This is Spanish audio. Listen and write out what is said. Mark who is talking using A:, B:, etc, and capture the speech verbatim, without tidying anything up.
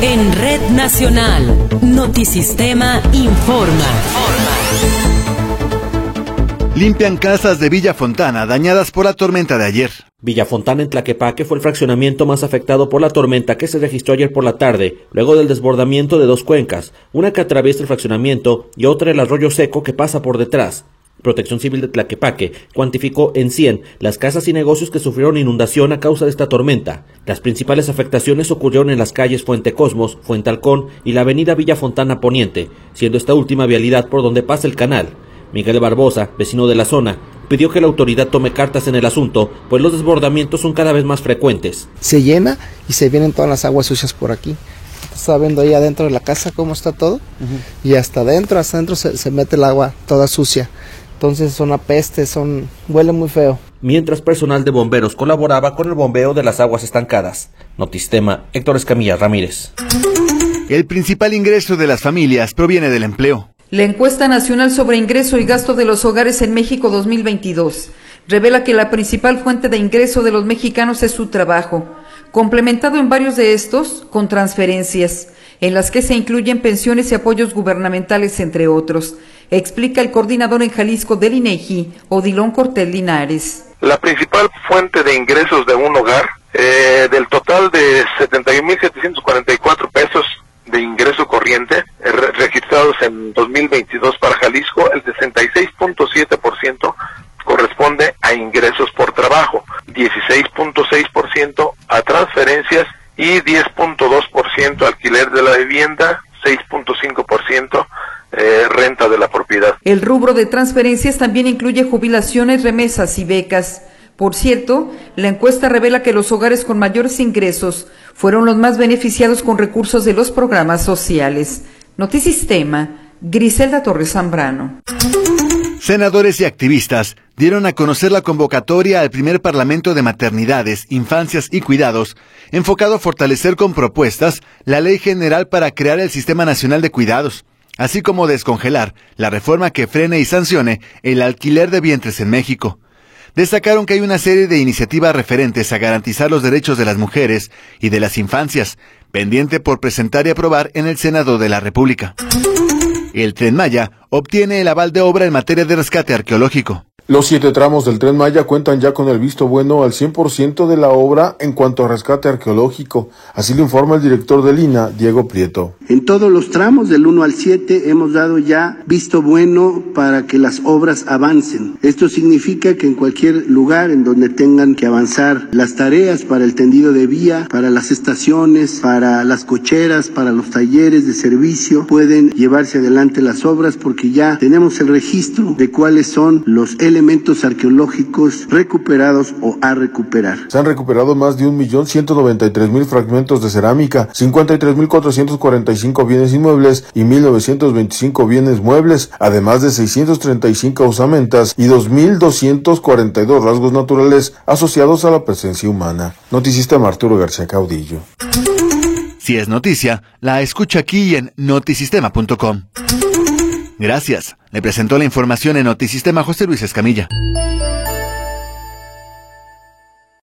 A: En Red Nacional, Notisistema informa.
B: Limpian casas de Villa Fontana dañadas por la tormenta de ayer.
C: Villa Fontana en Tlaquepaque fue el fraccionamiento más afectado por la tormenta que se registró ayer por la tarde, luego del desbordamiento de dos cuencas, una que atraviesa el fraccionamiento y otra el arroyo seco que pasa por detrás. Protección Civil de Tlaquepaque cuantificó en cien las casas y negocios que sufrieron inundación a causa de esta tormenta. Las principales afectaciones ocurrieron en las calles Fuente Cosmos, Fuente Halcón y la avenida Villa Fontana Poniente, siendo esta última vialidad por donde pasa el canal. Miguel Barbosa, vecino de la zona, pidió que la autoridad tome cartas en el asunto, pues los desbordamientos son cada vez más frecuentes.
D: Se llena y se vienen todas las aguas sucias por aquí. Está viendo ahí adentro de la casa cómo está todo, uh-huh. Y hasta adentro, hasta adentro se, se mete el agua toda sucia. Entonces son una peste, son, huele muy feo.
C: Mientras personal de bomberos colaboraba con el bombeo de las aguas estancadas. Notisistema, Héctor Escamilla Ramírez.
B: El principal ingreso de las familias proviene del empleo.
E: La encuesta nacional sobre ingreso y gasto de los hogares en México dos mil veintidós revela que la principal fuente de ingreso de los mexicanos es su trabajo, complementado en varios de estos con transferencias, en las que se incluyen pensiones y apoyos gubernamentales, entre otros, explica el coordinador en Jalisco del INEGI, Odilon Cortés Linares.
F: La principal fuente de ingresos de un hogar, eh, del total de setenta y un mil setecientos cuarenta y cuatro pesos de ingreso corriente eh, re registrados en dos mil veintidós para Jalisco, el sesenta y seis punto siete por ciento corresponde a ingresos por trabajo, dieciséis punto seis por ciento a transferencias y diez punto dos por ciento alquiler de la vivienda, seis punto cinco por ciento eh, renta de la propiedad.
E: El rubro de transferencias también incluye jubilaciones, remesas y becas. Por cierto, la encuesta revela que los hogares con mayores ingresos fueron los más beneficiados con recursos de los programas sociales. Notisistema, Griselda Torres Zambrano.
B: Senadores y activistas dieron a conocer la convocatoria al primer Parlamento de Maternidades, Infancias y Cuidados, enfocado a fortalecer con propuestas la Ley General para crear el Sistema Nacional de Cuidados, así como descongelar la reforma que frene y sancione el alquiler de vientres en México. Destacaron que hay una serie de iniciativas referentes a garantizar los derechos de las mujeres y de las infancias, pendiente por presentar y aprobar en el Senado de la República. El Tren Maya obtiene el aval de obra en materia de rescate arqueológico.
G: Los siete tramos del Tren Maya cuentan ya con el visto bueno al cien por ciento de la obra en cuanto a rescate arqueológico. Así lo informa el director del I N A, Diego Prieto.
H: En todos los tramos del uno al siete hemos dado ya visto bueno para que las obras avancen. Esto significa que en cualquier lugar en donde tengan que avanzar las tareas para el tendido de vía, para las estaciones, para las cocheras, para los talleres de servicio, pueden llevarse adelante las obras porque ya tenemos el registro de cuáles son los elementos elementos arqueológicos recuperados o a recuperar.
G: Se han recuperado más de un millón ciento noventa y tres mil fragmentos de cerámica, cincuenta y tres mil cuatrocientos cuarenta y cinco bienes inmuebles y mil novecientos veinticinco bienes muebles, además de seiscientos treinta y cinco osamentas y dos mil doscientos cuarenta y dos rasgos naturales asociados a la presencia humana. Notisistema, Arturo García Caudillo.
B: Si es noticia, la escucha aquí en notisistema punto com. Gracias. Le presentó la información en Notisistema José Luis Escamilla.